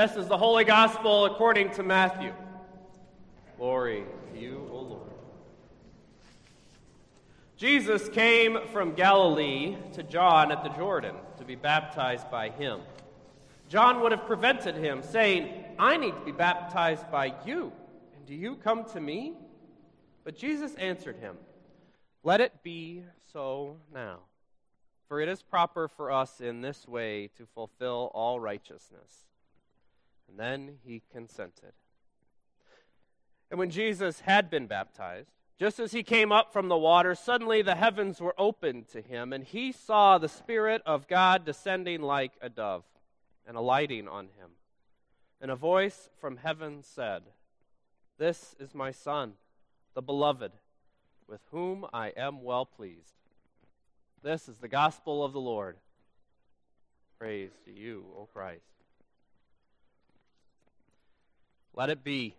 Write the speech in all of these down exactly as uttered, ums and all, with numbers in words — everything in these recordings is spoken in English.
This is the Holy Gospel according to Matthew. Glory to you, O Lord. Jesus came from Galilee to John at the Jordan to be baptized by him. John would have prevented him, saying, "I need to be baptized by you, and do you come to me?" But Jesus answered him, "Let it be so now, for it is proper for us in this way to fulfill all righteousness." And then he consented. And when Jesus had been baptized, just as he came up from the water, suddenly the heavens were opened to him, and he saw the Spirit of God descending like a dove and alighting on him. And a voice from heaven said, "This is my Son, the beloved, with whom I am well pleased." This is the gospel of the Lord. Praise to you, O Christ. Let it be.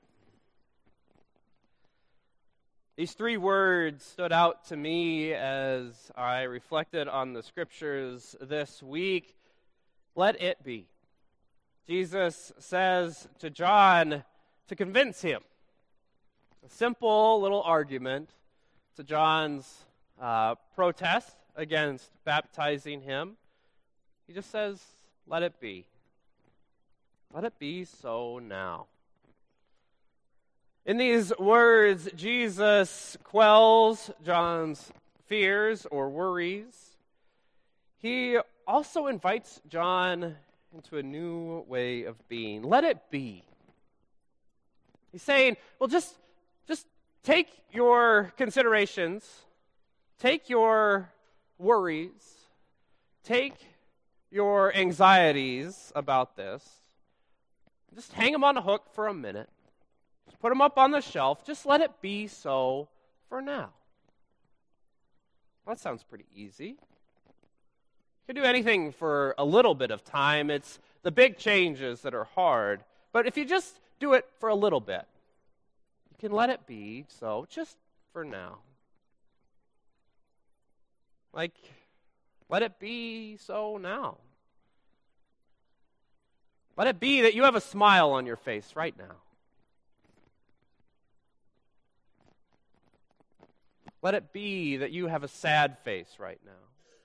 These three words stood out to me as I reflected on the scriptures this week. Let it be. Jesus says to John to convince him. A simple little argument to John's uh, protest against baptizing him. He just says, let it be. Let it be so now. In these words, Jesus quells John's fears or worries. He also invites John into a new way of being. Let it be. He's saying, well, just, just take your considerations, take your worries, take your anxieties about this, just hang them on a hook for a minute. Just put them up on the shelf. Just let it be so for now. Well, that sounds pretty easy. You can do anything for a little bit of time. It's the big changes that are hard. But if you just do it for a little bit, you can let it be so just for now. Like, let it be so now. Let it be that you have a smile on your face right now. Let it be that you have a sad face right now.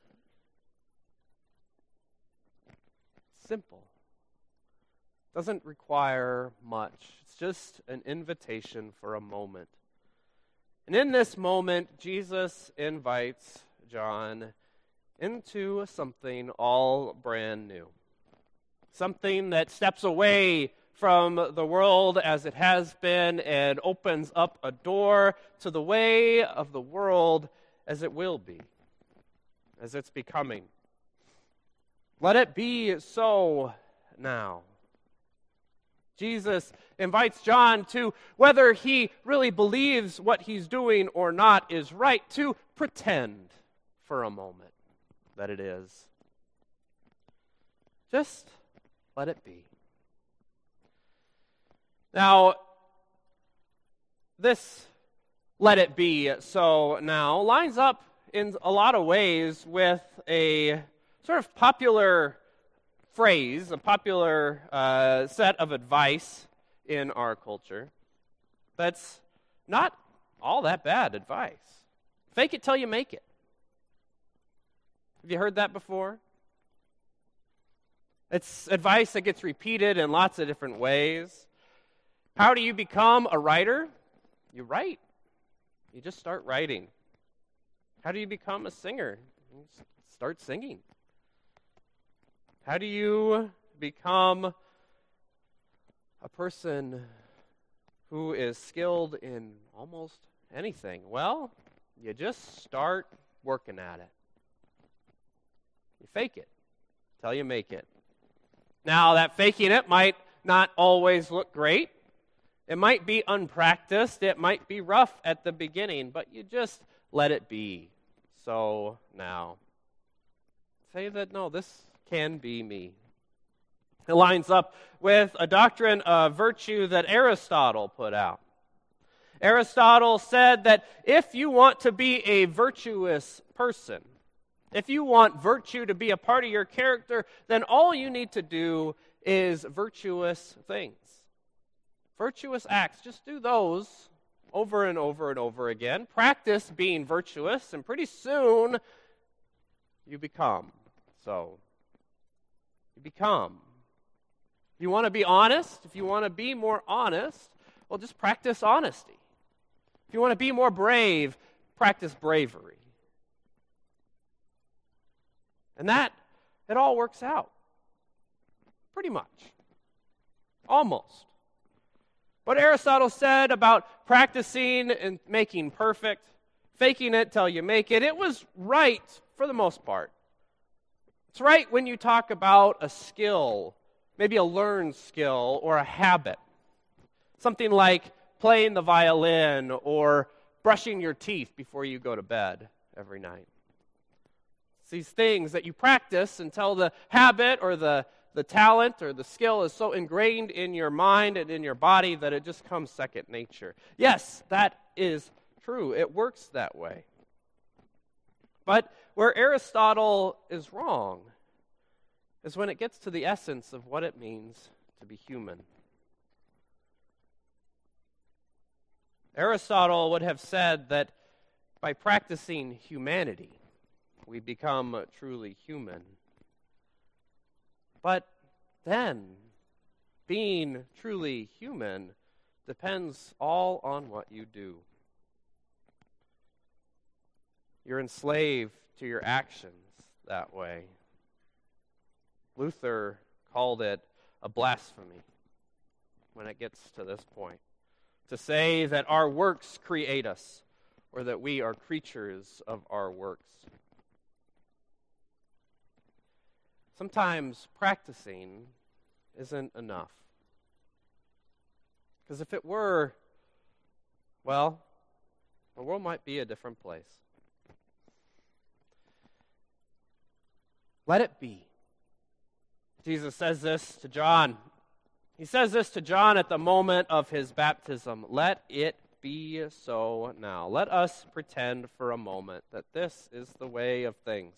Simple. Doesn't require much. It's just an invitation for a moment. And in this moment, Jesus invites John into something all brand new. Something that steps away from the world as it has been and opens up a door to the way of the world as it will be, as it's becoming. Let it be so now. Jesus invites John to, whether he really believes what he's doing or not is right, to pretend for a moment that it is. Just let it be. Now, this let it be so now lines up in a lot of ways with a sort of popular phrase, a popular uh, set of advice in our culture that's not all that bad advice. Fake it till you make it. Have you heard that before? It's advice that gets repeated in lots of different ways. How do you become a writer? You write. You just start writing. How do you become a singer? You start singing. How do you become a person who is skilled in almost anything? Well, you just start working at it. You fake it till you make it. Now, that faking it might not always look great. It might be unpracticed. It might be rough at the beginning, but you just let it be. So now, say that, no, this can be me. It lines up with a doctrine of virtue that Aristotle put out. Aristotle said that if you want to be a virtuous person, if you want virtue to be a part of your character, then all you need to do is virtuous things. Virtuous acts, just do those over and over and over again. Practice being virtuous, and pretty soon you become so. You become. If you want to be honest, if you want to be more honest, well, just practice honesty. If you want to be more brave, practice bravery. And that, it all works out. Pretty much. Almost. What Aristotle said about practicing and making perfect, faking it till you make it, it was right for the most part. It's right when you talk about a skill, maybe a learned skill or a habit. Something like playing the violin or brushing your teeth before you go to bed every night. It's these things that you practice until the habit or the The talent or the skill is so ingrained in your mind and in your body that it just comes second nature. Yes, that is true. It works that way. But where Aristotle is wrong is when it gets to the essence of what it means to be human. Aristotle would have said that by practicing humanity, we become truly human. But then, being truly human depends all on what you do. You're enslaved to your actions that way. Luther called it a blasphemy when it gets to this point. To say that our works create us, or that we are creatures of our works. Sometimes practicing isn't enough. Because if it were, well, the world might be a different place. Let it be. Jesus says this to John. He says this to John at the moment of his baptism. Let it be so now. Let us pretend for a moment that this is the way of things.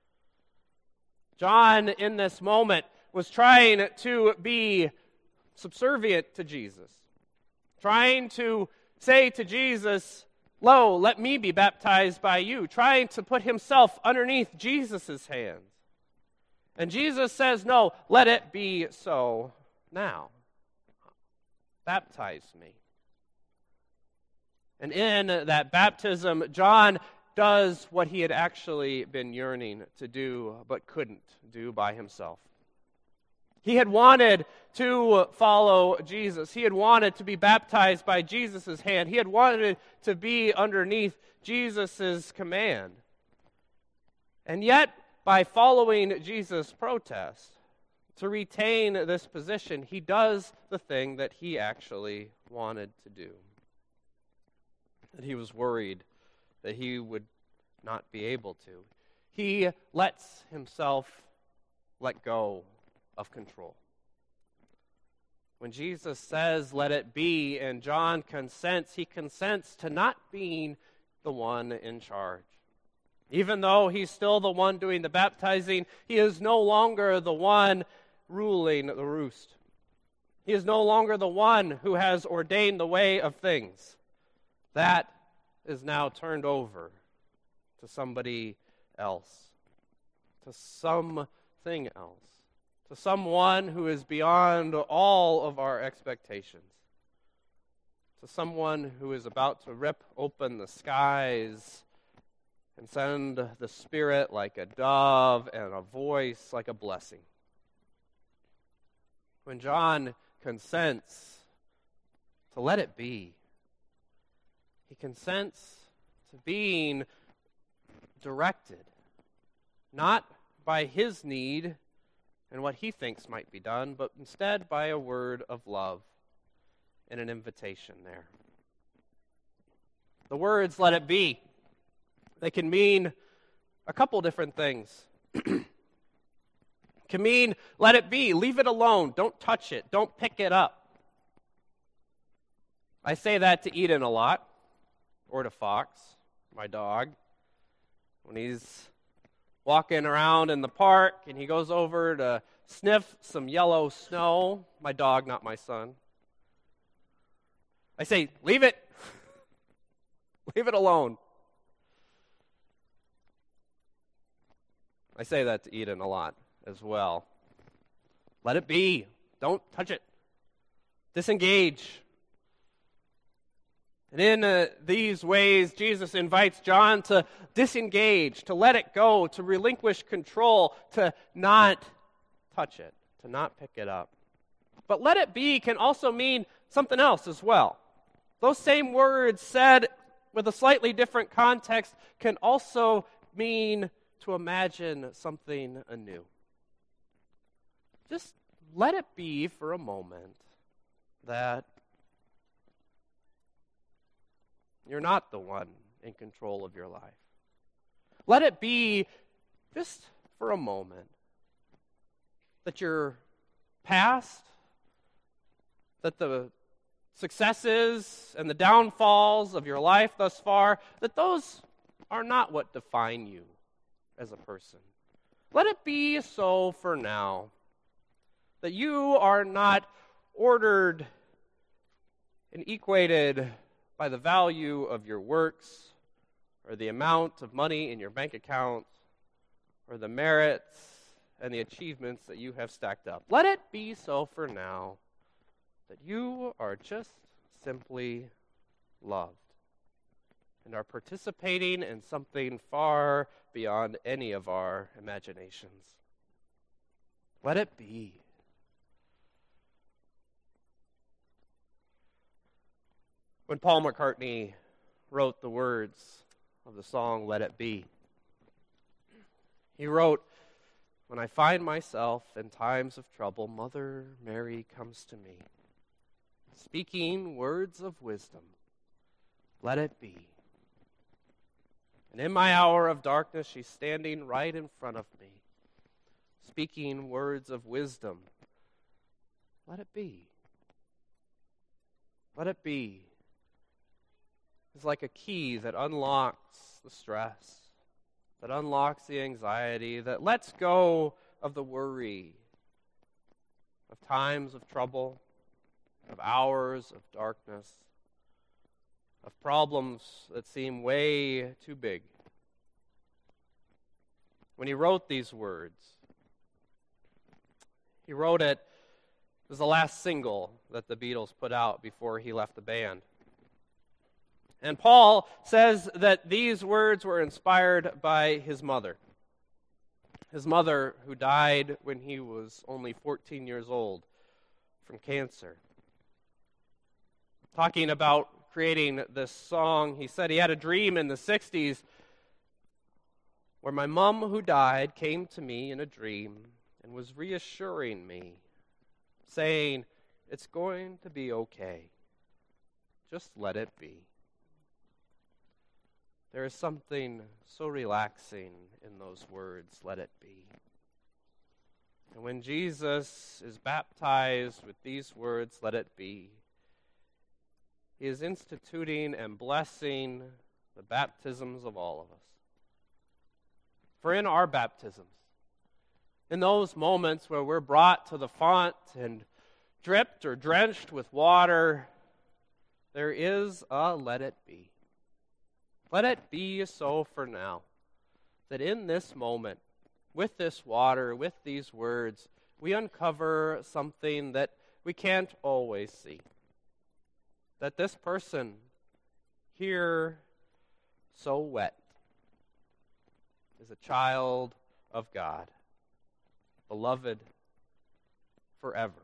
John, in this moment, was trying to be subservient to Jesus. Trying to say to Jesus, "Lo, let me be baptized by you." Trying to put himself underneath Jesus' hands. And Jesus says, "No, let it be so now. Baptize me." And in that baptism, John does what he had actually been yearning to do, but couldn't do by himself. He had wanted to follow Jesus. He had wanted to be baptized by Jesus' hand. He had wanted to be underneath Jesus' command. And yet, by following Jesus' protest, to retain this position, he does the thing that he actually wanted to do. And he was worried that he would not be able to. He lets himself let go of control. When Jesus says, "Let it be," and John consents, he consents to not being the one in charge. Even though he's still the one doing the baptizing, he is no longer the one ruling the roost. He is no longer the one who has ordained the way of things. That is now turned over to somebody else, to something else, to someone who is beyond all of our expectations, to someone who is about to rip open the skies and send the Spirit like a dove and a voice like a blessing. When John consents to let it be, he consents to being directed, not by his need and what he thinks might be done, but instead by a word of love and an invitation there. The words, "let it be," they can mean a couple different things. It can mean, let it be, leave it alone, don't touch it, don't pick it up. I say that to Eden a lot, or to Fox, my dog, when he's walking around in the park and he goes over to sniff some yellow snow. My dog, not my son. I say, leave it. Leave it alone. I say that to Eden a lot as well. Let it be. Don't touch it. Disengage. And in uh, these ways, Jesus invites John to disengage, to let it go, to relinquish control, to not touch it, to not pick it up. But let it be can also mean something else as well. Those same words said with a slightly different context can also mean to imagine something anew. Just let it be for a moment that you're not the one in control of your life. Let it be just for a moment that your past, that the successes and the downfalls of your life thus far, that those are not what define you as a person. Let it be so for now, that you are not ordered and equated by the value of your works or the amount of money in your bank account or the merits and the achievements that you have stacked up. Let it be so for now that you are just simply loved and are participating in something far beyond any of our imaginations. Let it be. When Paul McCartney wrote the words of the song Let It Be, he wrote, "When I find myself in times of trouble, Mother Mary comes to me, speaking words of wisdom, let it be. And in my hour of darkness, she's standing right in front of me, speaking words of wisdom, let it be. Let it be." It's like a key that unlocks the stress, that unlocks the anxiety, that lets go of the worry of times of trouble, of hours of darkness, of problems that seem way too big. When he wrote these words, he wrote it, it was the last single that the Beatles put out before he left the band. And Paul says that these words were inspired by his mother. His mother, who died when he was only fourteen years old from cancer. Talking about creating this song, he said he had a dream in the sixties where my mom, who died, came to me in a dream and was reassuring me, saying, "It's going to be okay. Just let it be." There is something so relaxing in those words, let it be. And when Jesus is baptized with these words, let it be, he is instituting and blessing the baptisms of all of us. For in our baptisms, in those moments where we're brought to the font and dripped or drenched with water, there is a let it be. Let it be so for now, that in this moment, with this water, with these words, we uncover something that we can't always see. That this person here, so wet, is a child of God, beloved forever.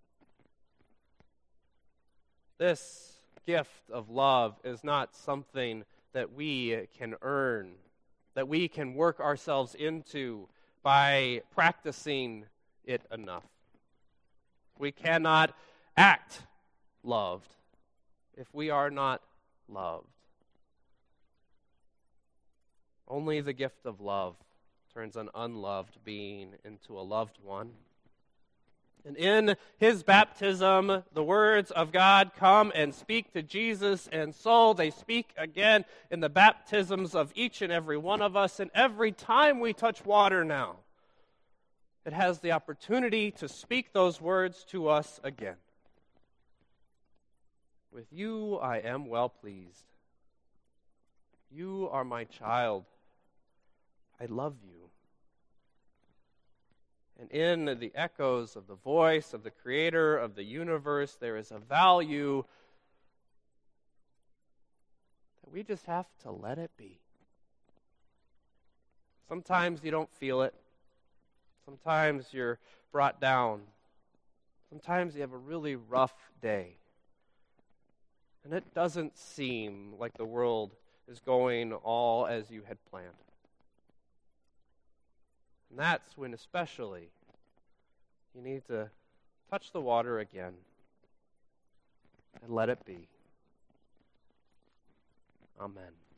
This gift of love is not something that we can earn, that we can work ourselves into by practicing it enough. We cannot act loved if we are not loved. Only the gift of love turns an unloved being into a loved one. And in his baptism, the words of God come and speak to Jesus, and so they speak again in the baptisms of each and every one of us. And every time we touch water now, that has the opportunity to speak those words to us again. With you I am well pleased. You are my child. I love you. And in the echoes of the voice of the Creator of the universe, there is a value that we just have to let it be. Sometimes you don't feel it. Sometimes you're brought down. Sometimes you have a really rough day. And it doesn't seem like the world is going all as you had planned. And that's when especially you need to touch the water again and let it be. Amen.